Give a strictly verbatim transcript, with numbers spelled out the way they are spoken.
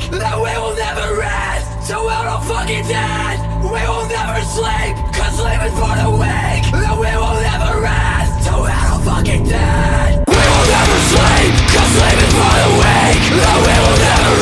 that we will never rest till we're all fucking dead. We will never sleep, cause sleep is for the weak. That we will never rest till we're all fucking dead. We will never sleep, cause sleep is for the weak. That we will never